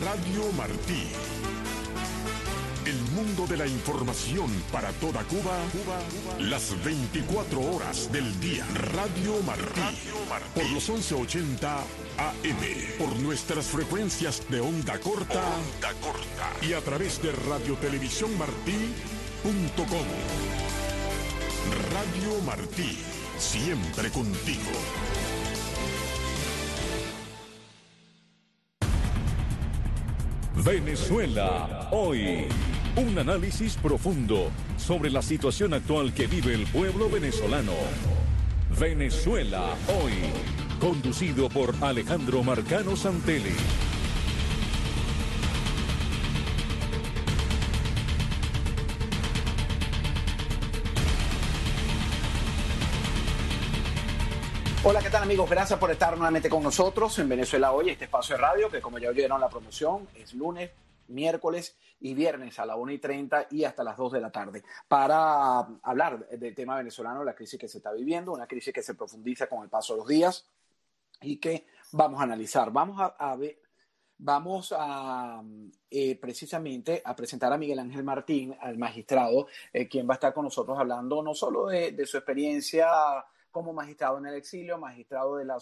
Radio Martí. El mundo de la información para toda Cuba, las 24 horas del día. Radio Martí. Por los 1180 AM. Por nuestras frecuencias de onda corta. Y a través de radiotelevisiónmartí.com. Radio Martí. Siempre contigo. Venezuela hoy. Un análisis profundo sobre la situación actual que vive el pueblo venezolano. Venezuela hoy. Conducido por Alejandro Marcano Santelli. Hola, ¿qué tal, amigos? Gracias por estar nuevamente con nosotros en Venezuela Hoy, este espacio de radio que, como ya oyeron la promoción, es lunes, miércoles y viernes a las 1:30 y hasta las 2 de la tarde para hablar del tema venezolano, la crisis que se está viviendo, una crisis que se profundiza con el paso de los días y que vamos a analizar. Vamos a precisamente a presentar a Miguel Ángel Martín, al magistrado, quien va a estar con nosotros hablando no solo de su experiencia como magistrado en el exilio, magistrado del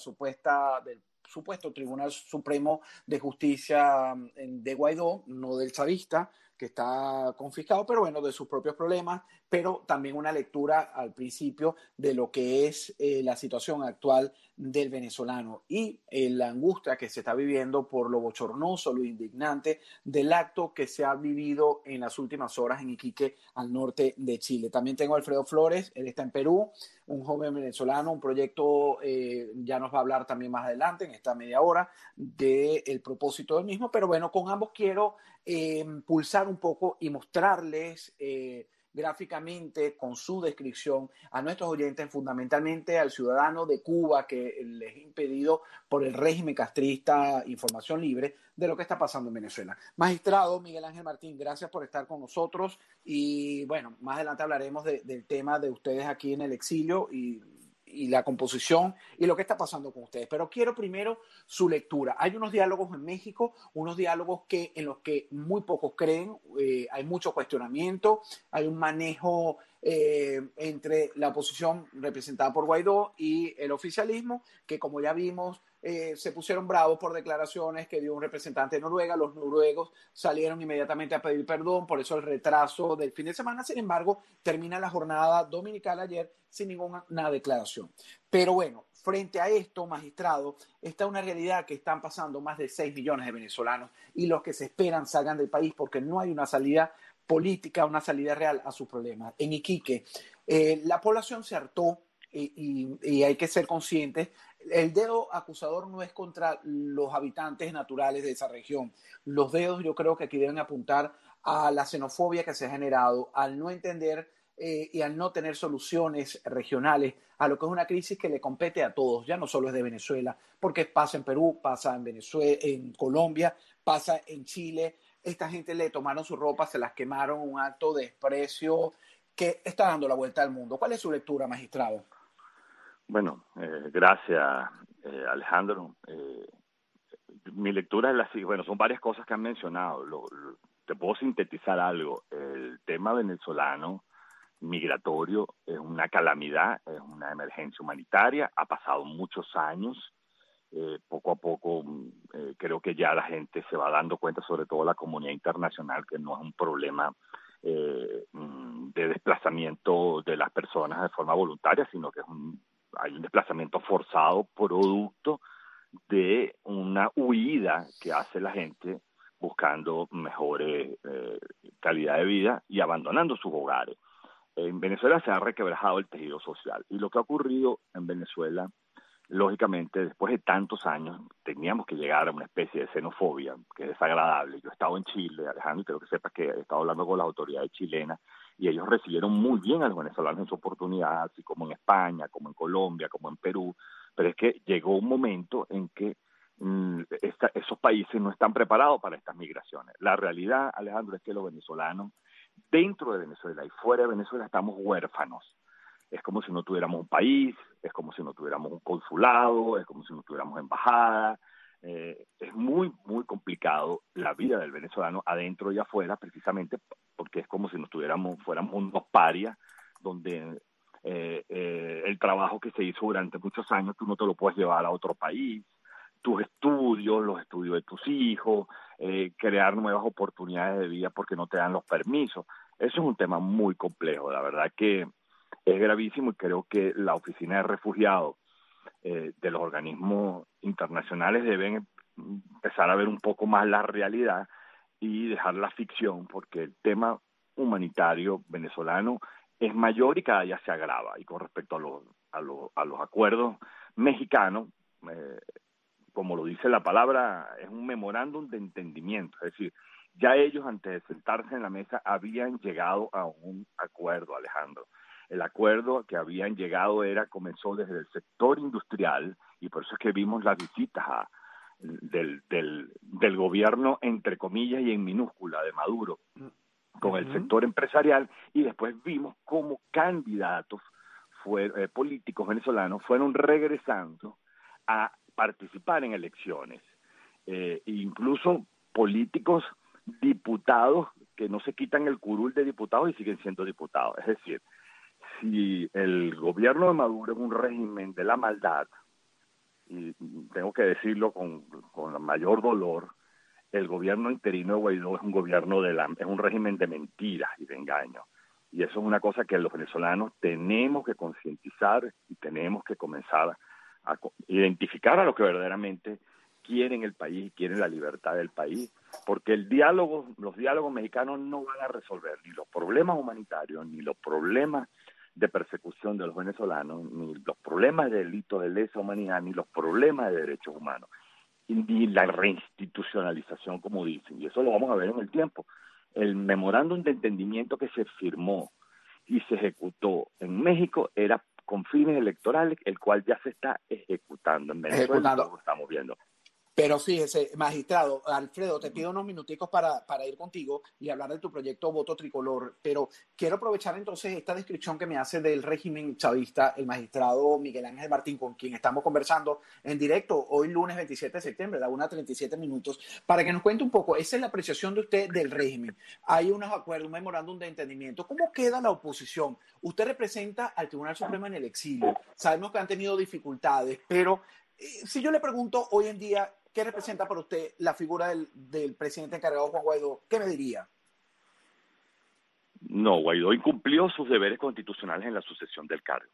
supuesto Tribunal Supremo de Justicia de Guaidó, no del chavista, que está confiscado, pero bueno, de sus propios problemas, pero también una lectura al principio de lo que es la situación actual del venezolano y la angustia que se está viviendo por lo bochornoso, lo indignante del acto que se ha vivido en las últimas horas en Iquique, al norte de Chile. También tengo a Alfredo Flores, él está en Perú, un joven venezolano, un proyecto, ya nos va a hablar también más adelante en esta media hora del propósito del mismo, pero bueno, con ambos quiero pulsar un poco y mostrarles gráficamente, con su descripción, a nuestros oyentes, fundamentalmente al ciudadano de Cuba que les ha impedido por el régimen castrista información libre de lo que está pasando en Venezuela. Magistrado Miguel Ángel Martín, gracias por estar con nosotros y bueno, más adelante hablaremos del tema de ustedes aquí en el exilio y la composición y lo que está pasando con ustedes. Pero quiero primero su lectura. Hay unos diálogos en México, unos diálogos en los que muy pocos creen, hay mucho cuestionamiento, hay un manejo entre la oposición representada por Guaidó y el oficialismo, que como ya vimos, se pusieron bravos por declaraciones que dio un representante de Noruega. Los noruegos salieron inmediatamente a pedir perdón, por eso el retraso del fin de semana. Sin embargo, termina la jornada dominical ayer sin ninguna declaración. Pero bueno, frente a esto, magistrado, está una realidad que están pasando más de 6 millones de venezolanos y los que se esperan salgan del país porque no hay una salida política, una salida real a sus problemas. En Iquique, la población se hartó y hay que ser conscientes. El dedo acusador no es contra los habitantes naturales de esa región. Los dedos yo creo que aquí deben apuntar a la xenofobia que se ha generado, al no entender y al no tener soluciones regionales a lo que es una crisis que le compete a todos, ya no solo es de Venezuela, porque pasa en Perú, pasa en Venezuela, en Colombia, pasa en Chile. Esta gente le tomaron su ropa, se las quemaron, un acto de desprecio que está dando la vuelta al mundo. ¿Cuál es su lectura, magistrado? Bueno, gracias, Alejandro. Mi lectura es la siguiente. Bueno, son varias cosas que han mencionado. Te puedo sintetizar algo. El tema venezolano migratorio es una calamidad, es una emergencia humanitaria. Ha pasado muchos años. Poco a poco creo que ya la gente se va dando cuenta, sobre todo la comunidad internacional, que no es un problema de desplazamiento de las personas de forma voluntaria, sino que hay un desplazamiento forzado producto de una huida que hace la gente buscando mejores calidad de vida y abandonando sus hogares. En Venezuela se ha requebrajado el tejido social y lo que ha ocurrido en Venezuela, lógicamente, después de tantos años, teníamos que llegar a una especie de xenofobia que es desagradable. Yo he estado en Chile, Alejandro, y creo que sepas que he estado hablando con las autoridades chilenas y ellos recibieron muy bien a los venezolanos en su oportunidad, así como en España, como en Colombia, como en Perú, pero es que llegó un momento en que esos países no están preparados para estas migraciones. La realidad, Alejandro, es que los venezolanos, dentro de Venezuela y fuera de Venezuela, estamos huérfanos. Es como si no tuviéramos un país, es como si no tuviéramos un consulado, es como si no tuviéramos embajada. Es muy, muy complicado complicado la vida del venezolano adentro y afuera, precisamente porque es como si fuéramos unos parias, donde el trabajo que se hizo durante muchos años tú no te lo puedes llevar a otro país, tus estudios, los estudios de tus hijos, crear nuevas oportunidades de vida porque no te dan los permisos. Eso es un tema muy complejo, la verdad que es gravísimo, y creo que la Oficina de Refugiados de los organismos internacionales deben empezar a ver un poco más la realidad y dejar la ficción, porque el tema humanitario venezolano es mayor y cada día se agrava. Y con respecto a los acuerdos mexicanos, como lo dice la palabra, es un memorándum de entendimiento, es decir, ya ellos antes de sentarse en la mesa habían llegado a un acuerdo, Alejandro. El acuerdo que habían llegado comenzó desde el sector industrial, y por eso es que vimos las visitas del gobierno, entre comillas y en minúscula, de Maduro, con el sector empresarial, y después vimos cómo candidatos políticos venezolanos fueron regresando a participar en elecciones, incluso políticos diputados que no se quitan el curul de diputados y siguen siendo diputados. Es decir, si el gobierno de Maduro es un régimen de la maldad, y tengo que decirlo con el mayor dolor, el gobierno interino de Guaidó es un régimen de mentiras y de engaños. Y eso es una cosa que los venezolanos tenemos que concientizar y tenemos que comenzar a identificar a los que verdaderamente quieren el país, quieren la libertad del país, porque los diálogos mexicanos no van a resolver ni los problemas humanitarios, ni los problemas de persecución de los venezolanos, ni los problemas de delitos de lesa humanidad, ni los problemas de derechos humanos, ni la reinstitucionalización, como dicen, y eso lo vamos a ver en el tiempo. El memorándum de entendimiento que se firmó y se ejecutó en México era con fines electorales, el cual ya se está ejecutando en Venezuela, lo estamos viendo. Pero fíjese, magistrado, Alfredo, te pido unos minuticos para ir contigo y hablar de tu proyecto Voto Tricolor, pero quiero aprovechar entonces esta descripción que me hace del régimen chavista el magistrado Miguel Ángel Martín, con quien estamos conversando en directo hoy lunes 27 de septiembre, a la 1:37, para que nos cuente un poco. Esa es la apreciación de usted del régimen. Hay unos acuerdos, un memorándum de entendimiento. ¿Cómo queda la oposición? Usted representa al Tribunal Supremo en el exilio. Sabemos que han tenido dificultades, pero si yo le pregunto hoy en día, ¿qué representa para usted la figura del presidente encargado, Juan Guaidó? ¿Qué me diría? No, Guaidó incumplió sus deberes constitucionales en la sucesión del cargo.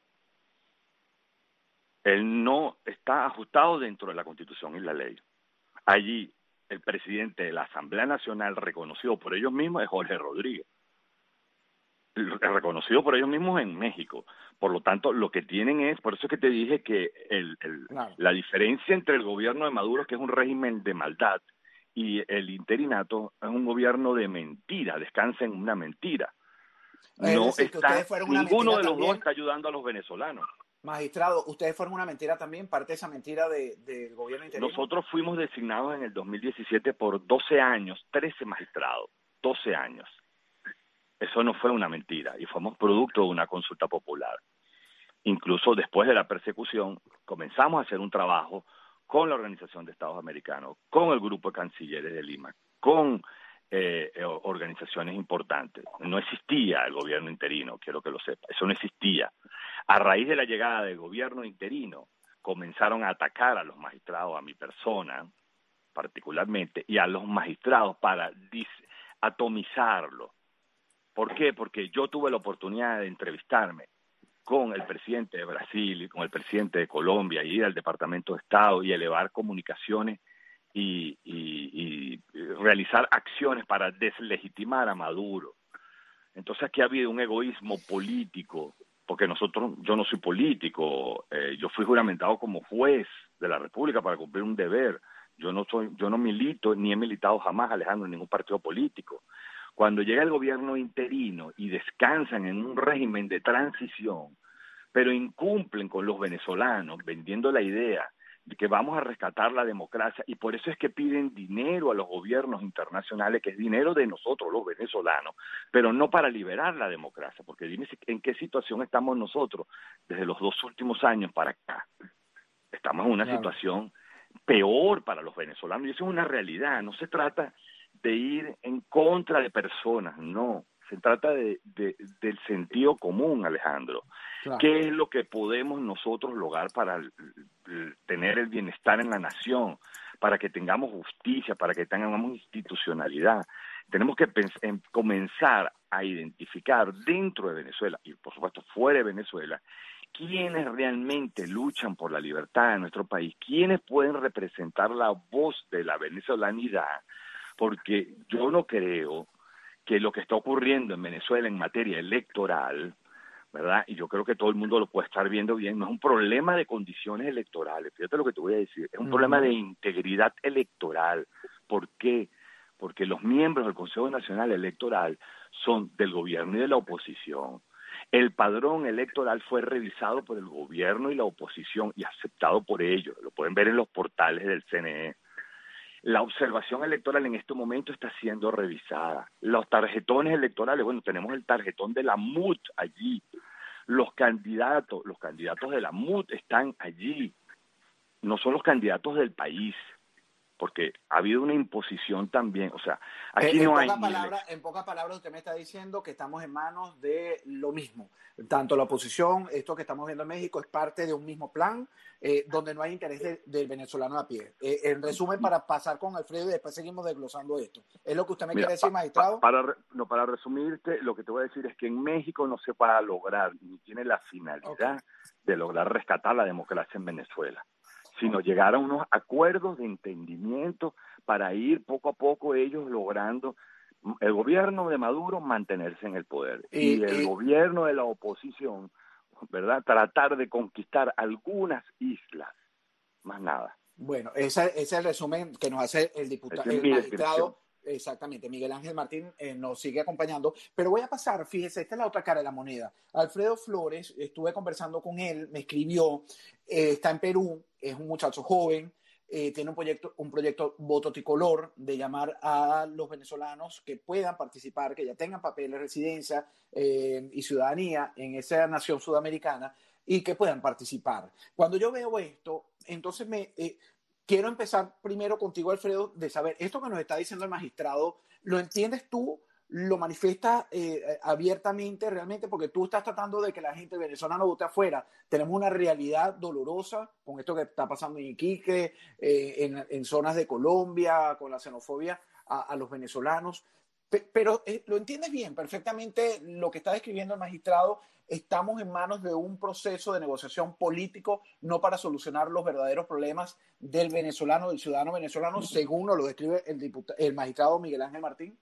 Él no está ajustado dentro de la Constitución y la ley. Allí, el presidente de la Asamblea Nacional, reconocido por ellos mismos, es Jorge Rodríguez. Reconocido por ellos mismos en México. Por lo tanto, lo que tienen es, por eso es que te dije que Claro. la diferencia entre el gobierno de Maduro, que es un régimen de maldad, y el interinato es un gobierno de mentira, descansa en una mentira. No decir, está, ninguno de los también. dos está ayudando a los venezolanos. Magistrado, ¿ustedes fueron una mentira también, parte de esa mentira del gobierno interino? Nosotros fuimos designados en el 2017 por 12 años, 13 magistrados, 12 años. Eso no fue una mentira y fuimos producto de una consulta popular. Incluso después de la persecución comenzamos a hacer un trabajo con la Organización de Estados Americanos, con el Grupo de Cancilleres de Lima, con organizaciones importantes. No existía el gobierno interino, quiero que lo sepa, eso no existía. A raíz de la llegada del gobierno interino comenzaron a atacar a los magistrados, a mi persona particularmente, y a los magistrados para atomizarlo. ¿Por qué? Porque yo tuve la oportunidad de entrevistarme con el presidente de Brasil y con el presidente de Colombia, y ir al Departamento de Estado y elevar comunicaciones y realizar acciones para deslegitimar a Maduro. Entonces aquí ha habido un egoísmo político, porque yo no soy político, yo fui juramentado como juez de la República para cumplir un deber. Yo no milito ni he militado jamás, Alejandro, en ningún partido político. Cuando llega el gobierno interino y descansan en un régimen de transición, pero incumplen con los venezolanos, vendiendo la idea de que vamos a rescatar la democracia, y por eso es que piden dinero a los gobiernos internacionales, que es dinero de nosotros los venezolanos, pero no para liberar la democracia, porque dime en qué situación estamos nosotros desde los 2 últimos años para acá. Estamos en una situación peor para los venezolanos, y eso es una realidad. No se trata de ir en contra de personas, no. Se trata del sentido común, Alejandro. Claro. ¿Qué es lo que podemos nosotros lograr para tener el bienestar en la nación? Para que tengamos justicia, para que tengamos institucionalidad. Tenemos que comenzar a identificar dentro de Venezuela, y por supuesto fuera de Venezuela, quiénes realmente luchan por la libertad de nuestro país, quiénes pueden representar la voz de la venezolanidad, porque yo no creo que lo que está ocurriendo en Venezuela en materia electoral, ¿verdad? Y yo creo que todo el mundo lo puede estar viendo bien, no es un problema de condiciones electorales, fíjate lo que te voy a decir, es un problema de integridad electoral. ¿Por qué? Porque los miembros del Consejo Nacional Electoral son del gobierno y de la oposición. El padrón electoral fue revisado por el gobierno y la oposición y aceptado por ellos, lo pueden ver en los portales del CNE. La observación electoral en este momento está siendo revisada. Los tarjetones electorales, bueno, tenemos el tarjetón de la MUT allí. Los candidatos de la MUT están allí. No son los candidatos del país, porque ha habido una imposición también. O sea, aquí no hay... En pocas palabras, usted me está diciendo que estamos en manos de lo mismo. Tanto la oposición, esto que estamos viendo en México, es parte de un mismo plan, donde no hay interés del venezolano a pie. En resumen, para pasar con Alfredo y después seguimos desglosando esto. ¿Es lo que usted me quiere decir, magistrado? Para resumirte, lo que te voy a decir es que en México no se va a lograr, ni tiene la finalidad de lograr rescatar la democracia en Venezuela, sino llegar a unos acuerdos de entendimiento para ir poco a poco ellos logrando, el gobierno de Maduro mantenerse en el poder y el gobierno de la oposición, ¿verdad?, tratar de conquistar algunas islas, más nada. Bueno, ese es el resumen que nos hace el diputado, el magistrado. Exactamente, Miguel Ángel Martín nos sigue acompañando, pero voy a pasar, fíjese, esta es la otra cara de la moneda. Alfredo Flores, estuve conversando con él, me escribió, está en Perú, es un muchacho joven, tiene un proyecto voto tricolor de llamar a los venezolanos que puedan participar, que ya tengan papeles, residencia y ciudadanía en esa nación sudamericana y que puedan participar. Cuando yo veo esto, entonces quiero empezar primero contigo, Alfredo, de saber, esto que nos está diciendo el magistrado, ¿lo entiendes tú? ¿Lo manifiestas abiertamente realmente? Porque tú estás tratando de que la gente venezolana vote afuera. Tenemos una realidad dolorosa con esto que está pasando en Iquique, en zonas de Colombia, con la xenofobia a los venezolanos. Pero lo entiendes bien, perfectamente lo que está describiendo el magistrado. Estamos en manos de un proceso de negociación político, no para solucionar los verdaderos problemas del venezolano, del ciudadano venezolano, según lo describe el magistrado Miguel Ángel Martín.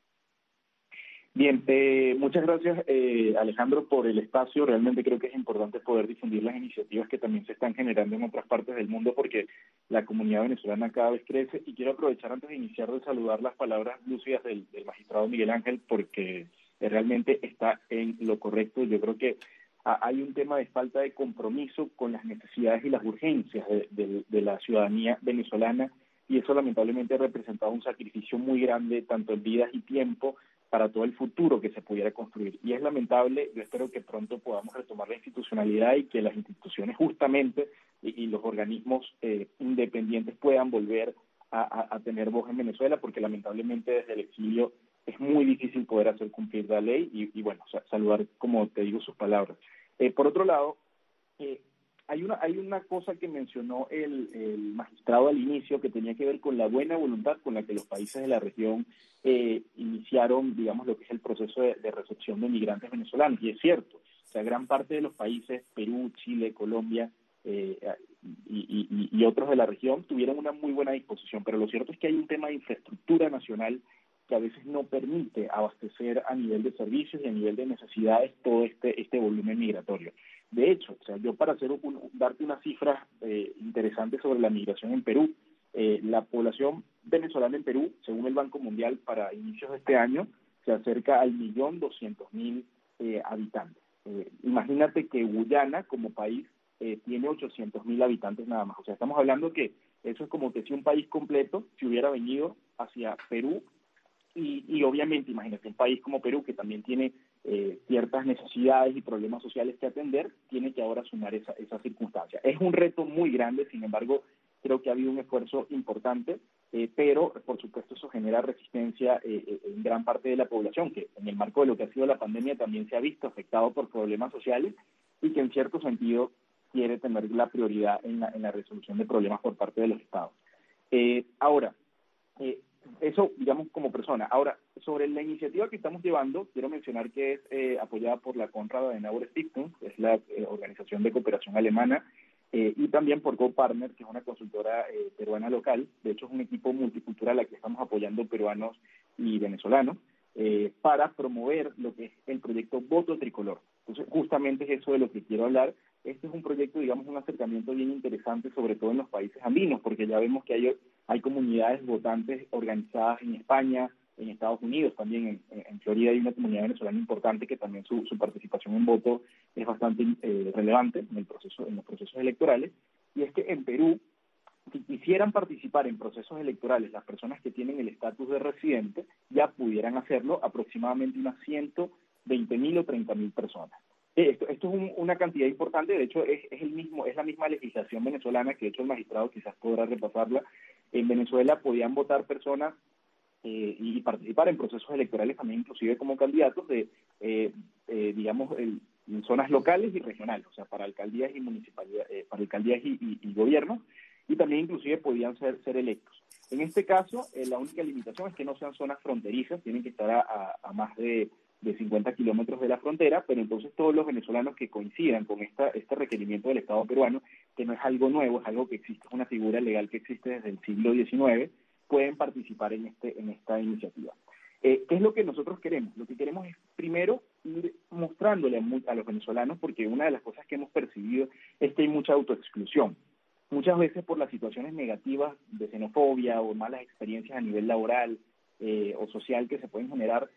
Bien, muchas gracias, Alejandro, por el espacio. Realmente creo que es importante poder difundir las iniciativas que también se están generando en otras partes del mundo, porque la comunidad venezolana cada vez crece. Y quiero aprovechar antes de iniciar de saludar las palabras lúcidas del magistrado Miguel Ángel, porque realmente está en lo correcto. Yo creo que hay un tema de falta de compromiso con las necesidades y las urgencias de la ciudadanía venezolana, y eso lamentablemente ha representado un sacrificio muy grande, tanto en vidas y tiempo, para todo el futuro que se pudiera construir. Y es lamentable. Yo espero que pronto podamos retomar la institucionalidad y que las instituciones justamente y los organismos independientes puedan volver a tener voz en Venezuela, porque lamentablemente desde el exilio es muy difícil poder hacer cumplir la ley y bueno, saludar, como te digo, sus palabras. Por otro lado, hay una cosa que mencionó el magistrado al inicio, que tenía que ver con la buena voluntad con la que los países de la región iniciaron, digamos, lo que es el proceso de recepción de migrantes venezolanos. Y es cierto, o sea, gran parte de los países, Perú, Chile, Colombia y otros de la región, tuvieron una muy buena disposición. Pero lo cierto es que hay un tema de infraestructura nacional que a veces no permite abastecer a nivel de servicios y a nivel de necesidades todo este volumen migratorio. De hecho, o sea, yo para darte una cifra interesante sobre la migración en Perú, la población venezolana en Perú, según el Banco Mundial, para inicios de este año, se acerca al 1.200.000 habitantes. Imagínate que Guyana, como país, tiene 800.000 habitantes nada más. O sea, estamos hablando que eso es como que si un país completo se hubiera venido hacia Perú, y obviamente, imagínate, un país como Perú, que también tiene ciertas necesidades y problemas sociales que atender, tiene que ahora sumar esa circunstancia. Es un reto muy grande, sin embargo, creo que ha habido un esfuerzo importante, pero por supuesto eso genera resistencia en gran parte de la población, que en el marco de lo que ha sido la pandemia también se ha visto afectado por problemas sociales y que en cierto sentido quiere tener la prioridad en la resolución de problemas por parte de los estados. Ahora, eso, digamos, como persona. Ahora, sobre la iniciativa que estamos llevando, quiero mencionar que es apoyada por la Konrad Adenauer Stiftung, que es la organización de cooperación alemana, y también por GoPartner, que es una consultora peruana local. De hecho, es un equipo multicultural aquí estamos apoyando peruanos y venezolanos para promover lo que es el proyecto Voto Tricolor. Entonces, justamente es eso de lo que quiero hablar. Este es un proyecto, digamos, un acercamiento bien interesante, sobre todo en los países andinos, porque ya vemos que hay comunidades votantes organizadas en España, en Estados Unidos, también en Florida hay una comunidad venezolana importante que también su participación en voto es bastante relevante en los procesos electorales. Y es que en Perú, si quisieran participar en procesos electorales, las personas que tienen el estatus de residente ya pudieran hacerlo, aproximadamente unas 120.000 o 30.000 personas. Esto es una cantidad importante. De hecho es la misma legislación venezolana, que de hecho el magistrado quizás podrá repasarla. En Venezuela podían votar personas y participar en procesos electorales también, inclusive como candidatos digamos, en zonas locales y regionales, o sea, para alcaldías y municipalidades, para alcaldías y gobiernos, y también inclusive podían ser electos. En este caso, la única limitación es que no sean zonas fronterizas, tienen que estar a más de 50 kilómetros de la frontera, pero entonces todos los venezolanos que coincidan con este requerimiento del Estado peruano, que no es algo nuevo, es algo que existe, es una figura legal que existe desde el siglo XIX, pueden participar en esta iniciativa. ¿Qué es lo que nosotros queremos? Lo que queremos es, primero, ir mostrándole a los venezolanos, porque una de las cosas que hemos percibido es que hay mucha autoexclusión. Muchas veces por las situaciones negativas de xenofobia o malas experiencias a nivel laboral o social que se pueden generar,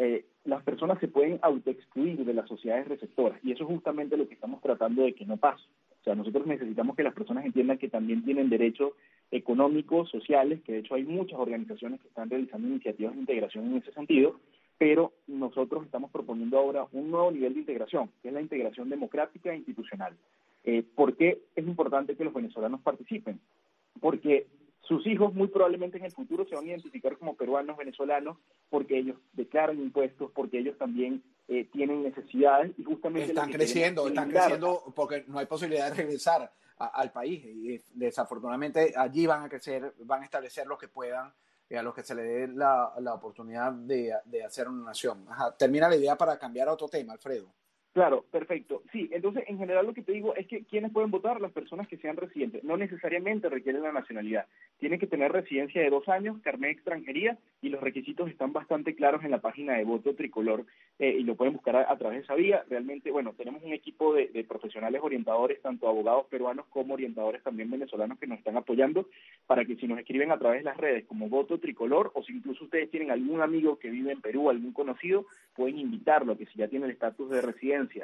las personas se pueden autoexcluir de las sociedades receptoras, y eso es justamente lo que estamos tratando de que no pase. O sea, nosotros necesitamos que las personas entiendan que también tienen derechos económicos, sociales, que de hecho hay muchas organizaciones que están realizando iniciativas de integración en ese sentido, pero nosotros estamos proponiendo ahora un nuevo nivel de integración, que es la integración democrática e institucional. ¿Por qué es importante que los venezolanos participen? Porque sus hijos muy probablemente en el futuro se van a identificar como peruanos, venezolanos, porque ellos declaran impuestos, porque ellos también tienen necesidades y justamente están creciendo porque no hay posibilidad de regresar al país y desafortunadamente allí van a crecer, van a establecer los que puedan, a los que se les dé la oportunidad de hacer una nación. Termina la idea para cambiar a otro tema, Alfredo. Claro, perfecto. Sí, entonces en general lo que te digo es que ¿quiénes pueden votar? Las personas que sean residentes. No necesariamente requieren la nacionalidad. Tienen que tener residencia de 2 años, carnet de extranjería, y los requisitos están bastante claros en la página de Voto Tricolor y lo pueden buscar a través de esa vía. Realmente, bueno, tenemos un equipo de profesionales orientadores, tanto abogados peruanos como orientadores también venezolanos que nos están apoyando para que si nos escriben a través de las redes como Voto Tricolor, o si incluso ustedes tienen algún amigo que vive en Perú, algún conocido, pueden invitarlo a que si ya tiene el estatus de residencia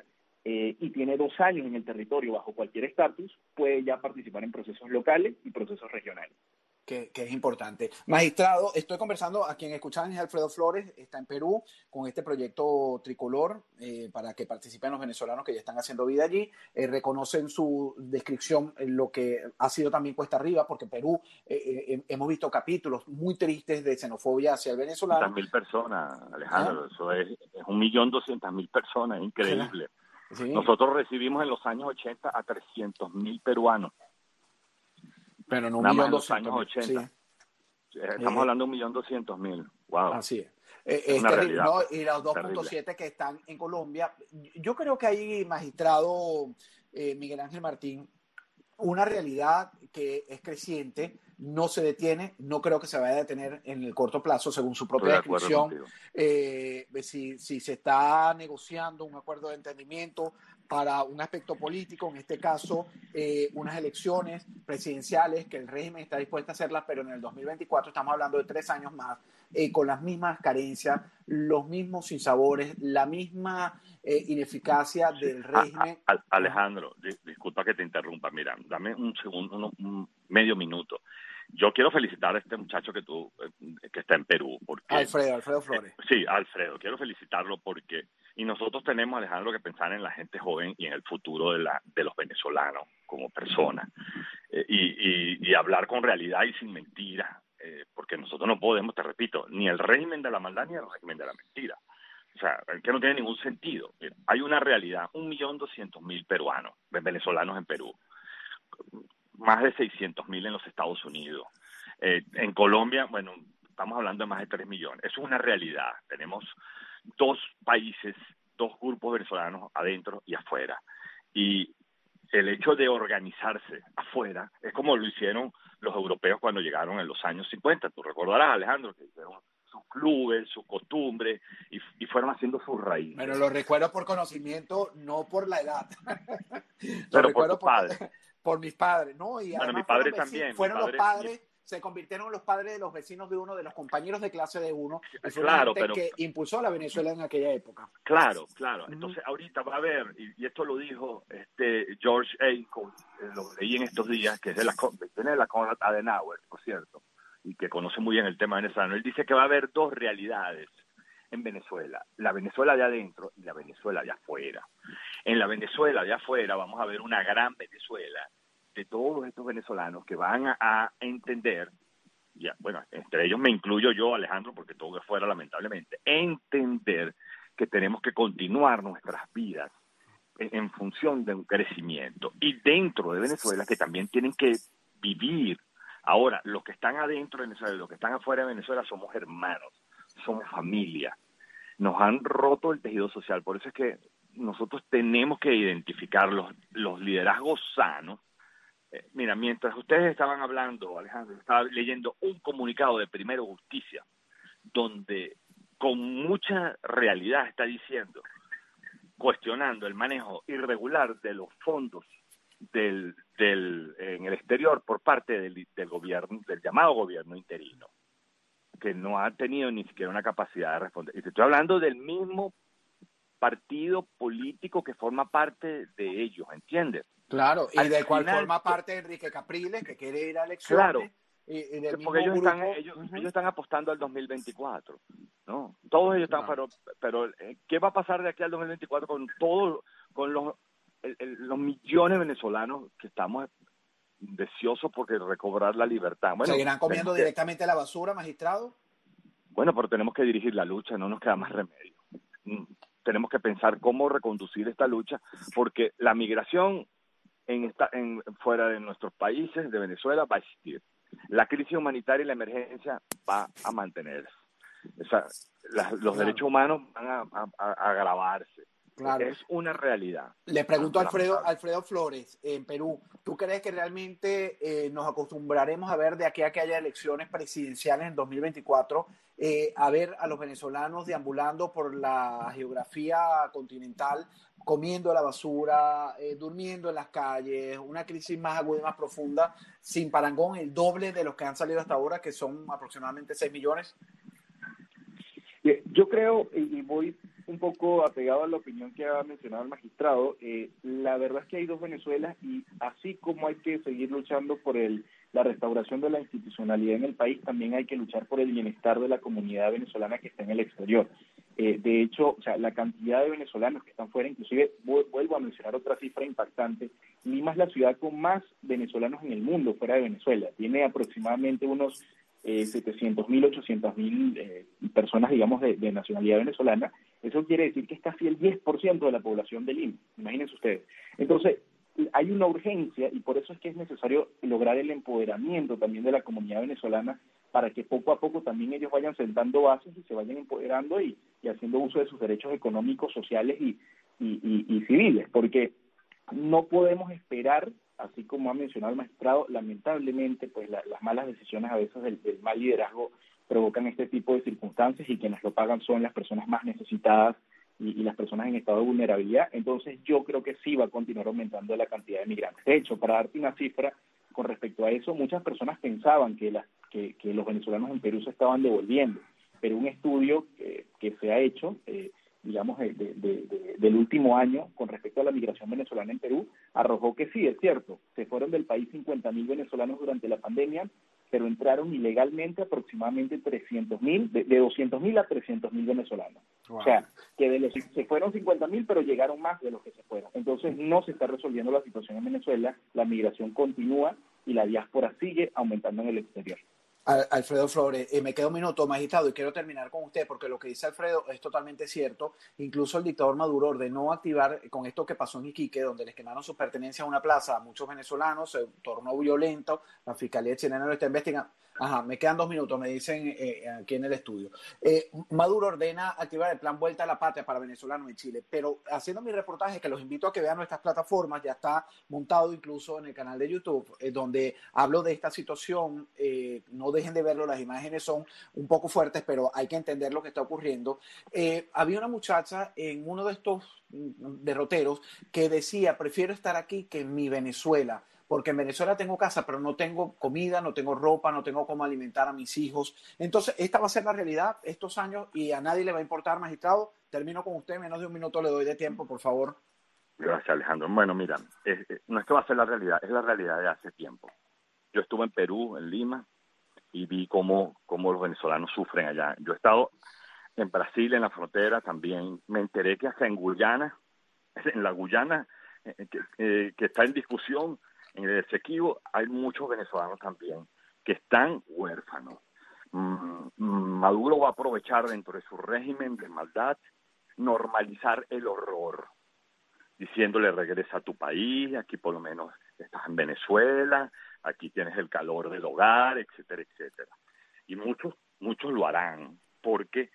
y tiene 2 años en el territorio bajo cualquier estatus, puede ya participar en procesos locales y procesos regionales. Que es importante. Magistrado, estoy conversando, a quien escuchaban es Alfredo Flores, está en Perú con este proyecto Tricolor para que participen los venezolanos que ya están haciendo vida allí. Reconocen su descripción lo que ha sido también cuesta arriba, porque Perú hemos visto capítulos muy tristes de xenofobia hacia el venezolano. 100.000 personas, Alejandro, eso es 1.200.000 personas, increíble. Sí. Nosotros recibimos en los años 80 a 300.000 peruanos. Pero no 1.200.000. Sí. Estamos hablando de 1.200.000. Wow. Así es. Es terrible, ¿no? Y los 2.7 que están en Colombia. Yo creo que hay, magistrado Miguel Ángel Martín, una realidad que es creciente, no se detiene, no creo que se vaya a detener en el corto plazo, según su propia descripción. Si se está negociando un acuerdo de entendimiento para un aspecto político, en este caso unas elecciones presidenciales que el régimen está dispuesto a hacerlas, pero en el 2024 estamos hablando de 3 años más, con las mismas carencias, los mismos sinsabores, la misma ineficacia del régimen. Alejandro, disculpa que te interrumpa, mira, dame un segundo, un medio minuto. Yo quiero felicitar a este muchacho que está en Perú. Porque, Alfredo Flores. Sí, Alfredo. Quiero felicitarlo porque Y nosotros tenemos, Alejandro, que pensar en la gente joven y en el futuro de los venezolanos como personas. Y hablar con realidad y sin mentiras, porque nosotros no podemos, te repito, ni el régimen de la maldad ni el régimen de la mentira. O sea, que no tiene ningún sentido. Mira, hay una realidad, 1.200.000 peruanos, venezolanos en Perú, más de 600.000 en los Estados Unidos. En Colombia, bueno, estamos hablando de más de 3 millones. Eso es una realidad. Tenemos 2 países, 2 grupos venezolanos adentro y afuera. Y el hecho de organizarse afuera es como lo hicieron los europeos cuando llegaron en los años 50. Tú recordarás, Alejandro, que hicieron sus clubes, sus costumbres y fueron haciendo sus raíces. Pero lo recuerdo por conocimiento, no por la edad. Pero por tus padres. Por mis padres, ¿no? Y bueno, además mi padre también. Fueron los padres, se convirtieron en los padres de los vecinos de uno, de los compañeros de clase de uno. Y fue una gente que impulsó a la Venezuela en aquella época. Claro. Entonces, ahorita va a haber, y esto lo dijo George Ackles, lo leí en estos días, que es viene de la Konrad Adenauer, por cierto, y que conoce muy bien el tema venezolano. Él dice que va a haber 2 realidades en Venezuela, la Venezuela de adentro y la Venezuela de afuera. En la Venezuela de afuera vamos a ver una gran Venezuela de todos estos venezolanos que van a entender, ya, bueno, entre ellos me incluyo yo, Alejandro, porque todo es fuera, lamentablemente, entender que tenemos que continuar nuestras vidas en función de un crecimiento. Y dentro de Venezuela, que también tienen que vivir. Ahora, los que están adentro de Venezuela y los que están afuera de Venezuela somos hermanos, somos familia. Nos han roto el tejido social, por eso es que nosotros tenemos que identificar los liderazgos sanos. Mira, mientras ustedes estaban hablando, Alejandro, estaba leyendo un comunicado de Primero Justicia, donde con mucha realidad está diciendo, cuestionando el manejo irregular de los fondos en el exterior por parte del gobierno, del llamado gobierno interino, que no ha tenido ni siquiera una capacidad de responder. Y te estoy hablando del mismo partido político que forma parte de ellos, ¿entiendes? Claro, y del cual forma parte Enrique Capriles, que quiere ir a elecciones. Claro, y del porque ellos grupo, están apostando al 2024, ¿no? Todos ellos están, pero ¿qué va a pasar de aquí al 2024 con todos, con los millones de venezolanos que estamos deseosos por recobrar la libertad? Bueno, ¿seguirán comiendo directamente la basura, magistrado? Bueno, pero tenemos que dirigir la lucha, no nos queda más remedio. Tenemos que pensar cómo reconducir esta lucha, porque la migración fuera de nuestros países, de Venezuela, va a existir. La crisis humanitaria y la emergencia va a mantenerse. Los derechos humanos van a agravarse. Claro. Es una realidad. Le pregunto a Alfredo Flores, en Perú, ¿tú crees que realmente nos acostumbraremos a ver de aquí a que haya elecciones presidenciales en 2024, a ver a los venezolanos deambulando por la geografía continental, comiendo la basura, durmiendo en las calles, una crisis más aguda y más profunda, sin parangón, el doble de los que han salido hasta ahora, que son aproximadamente 6 millones? Yo creo, y voy un poco apegado a la opinión que ha mencionado el magistrado, la verdad es que hay 2 Venezuelas, y así como hay que seguir luchando por la restauración de la institucionalidad en el país, también hay que luchar por el bienestar de la comunidad venezolana que está en el exterior. De hecho, o sea, la cantidad de venezolanos que están fuera, inclusive vuelvo a mencionar otra cifra impactante, Lima es la ciudad con más venezolanos en el mundo fuera de Venezuela, tiene aproximadamente unos 700.000, 800.000 personas, digamos, de nacionalidad venezolana. Eso quiere decir que es casi el 10% de la población de Lima, imagínense ustedes. Entonces, hay una urgencia, y por eso es que es necesario lograr el empoderamiento también de la comunidad venezolana, para que poco a poco también ellos vayan sentando bases y se vayan empoderando y haciendo uso de sus derechos económicos, sociales y civiles, porque no podemos esperar, así como ha mencionado el magistrado, lamentablemente pues las malas decisiones a veces del mal liderazgo provocan este tipo de circunstancias, y quienes lo pagan son las personas más necesitadas y las personas en estado de vulnerabilidad. Entonces yo creo que sí va a continuar aumentando la cantidad de migrantes. De hecho, para darte una cifra con respecto a eso, muchas personas pensaban que los venezolanos en Perú se estaban devolviendo, pero un estudio que se ha hecho, digamos, del último año con respecto a la migración venezolana en Perú, arrojó que sí, es cierto, se fueron del país 50.000 venezolanos durante la pandemia, pero entraron ilegalmente aproximadamente 300.000, de 200.000 a 300.000 venezolanos. Wow. O sea, que de los se fueron 50.000, pero llegaron más de los que se fueron. Entonces no se está resolviendo la situación en Venezuela, la migración continúa y la diáspora sigue aumentando en el exterior. Alfredo Flores, me queda un minuto, magistrado, y quiero terminar con usted, porque lo que dice Alfredo es totalmente cierto. Incluso el dictador Maduro ordenó activar, con esto que pasó en Iquique, donde les quemaron su pertenencia a una plaza a muchos venezolanos, se tornó violento, la Fiscalía chilena lo está investigando. Ajá, me quedan 2 minutos, me dicen aquí en el estudio. Maduro ordena activar el plan Vuelta a la Patria para venezolanos en Chile, pero haciendo mi reportaje, que los invito a que vean nuestras plataformas, ya está montado incluso en el canal de YouTube, donde hablo de esta situación. No dejen de verlo, las imágenes son un poco fuertes, pero hay que entender lo que está ocurriendo. Había una muchacha en uno de estos derroteros que decía: prefiero estar aquí que en mi Venezuela, porque en Venezuela tengo casa, pero no tengo comida, no tengo ropa, no tengo cómo alimentar a mis hijos. Entonces, esta va a ser la realidad estos años y a nadie le va a importar, magistrado. Termino con usted, menos de un minuto le doy de tiempo, por favor. Gracias, Alejandro. Bueno, mira, no es que va a ser la realidad, es la realidad de hace tiempo. Yo estuve en Perú, en Lima, y vi cómo los venezolanos sufren allá. Yo he estado en Brasil, en la frontera también. Me enteré que hasta en Guyana, en la Guyana, que está en discusión, en el Esequibo, hay muchos venezolanos también que están huérfanos. Maduro va a aprovechar dentro de su régimen de maldad, normalizar el horror, diciéndole: regresa a tu país, aquí por lo menos estás en Venezuela, aquí tienes el calor del hogar, etcétera, etcétera. Y muchos lo harán, porque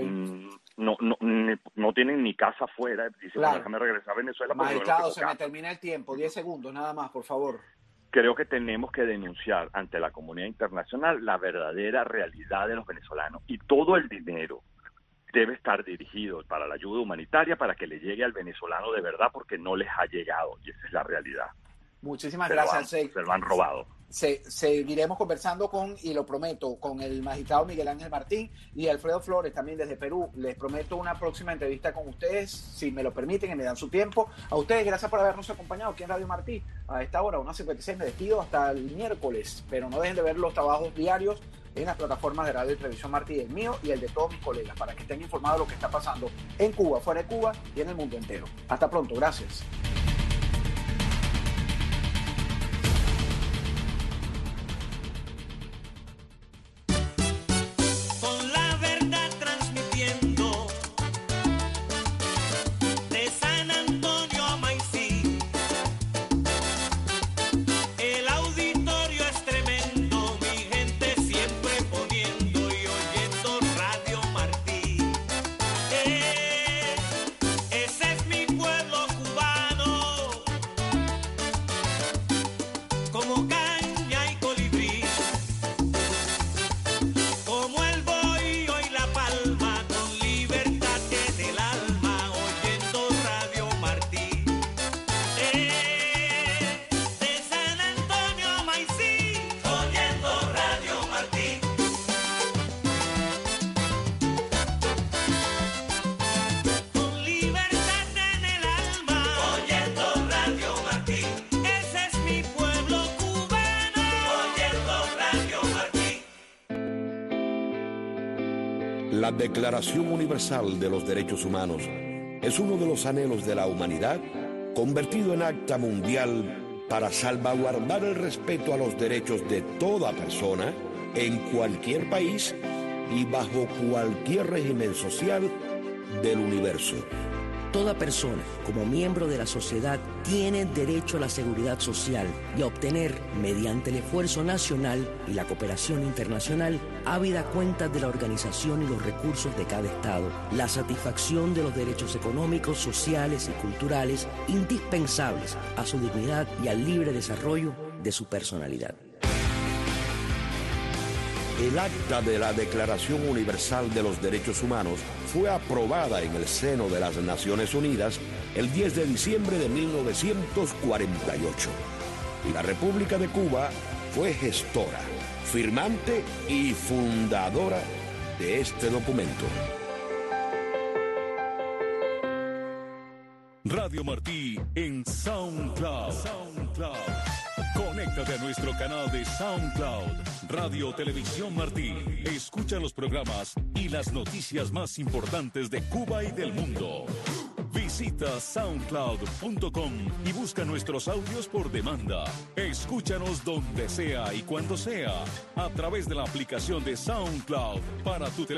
no tienen ni casa afuera. Dicen: claro, déjame regresar a Venezuela. Magistrado, se me termina el tiempo, 10 segundos nada más, por favor. Creo que tenemos que denunciar ante la comunidad internacional la verdadera realidad de los venezolanos, y todo el dinero debe estar dirigido para la ayuda humanitaria, para que le llegue al venezolano de verdad, porque no les ha llegado, y esa es la realidad. Muchísimas gracias. Se lo han robado. Seguiremos conversando y lo prometo, con el magistrado Miguel Ángel Martín y Alfredo Flores también desde Perú. Les prometo una próxima entrevista con ustedes, si me lo permiten y me dan su tiempo. A ustedes, gracias por habernos acompañado aquí en Radio Martí. A esta hora, 1:56, me despido hasta el miércoles, pero no dejen de ver los trabajos diarios en las plataformas de Radio y Televisión Martí, el mío y el de todos mis colegas, para que estén informados de lo que está pasando en Cuba, fuera de Cuba y en el mundo entero. Hasta pronto, gracias. La Declaración Universal de los Derechos Humanos es uno de los anhelos de la humanidad convertido en acta mundial para salvaguardar el respeto a los derechos de toda persona en cualquier país y bajo cualquier régimen social del universo. Toda persona, como miembro de la sociedad, tiene derecho a la seguridad social y a obtener, mediante el esfuerzo nacional y la cooperación internacional, ávida cuenta de la organización y los recursos de cada Estado, la satisfacción de los derechos económicos, sociales y culturales indispensables a su dignidad y al libre desarrollo de su personalidad. El acta de la Declaración Universal de los Derechos Humanos fue aprobada en el seno de las Naciones Unidas el 10 de diciembre de 1948. Y la República de Cuba fue gestora, firmante y fundadora de este documento. Radio Martí en SoundCloud. Conéctate a nuestro canal de SoundCloud, Radio Televisión Martí. Escucha los programas y las noticias más importantes de Cuba y del mundo. Visita soundcloud.com y busca nuestros audios por demanda. Escúchanos donde sea y cuando sea, a través de la aplicación de SoundCloud para tu teléfono.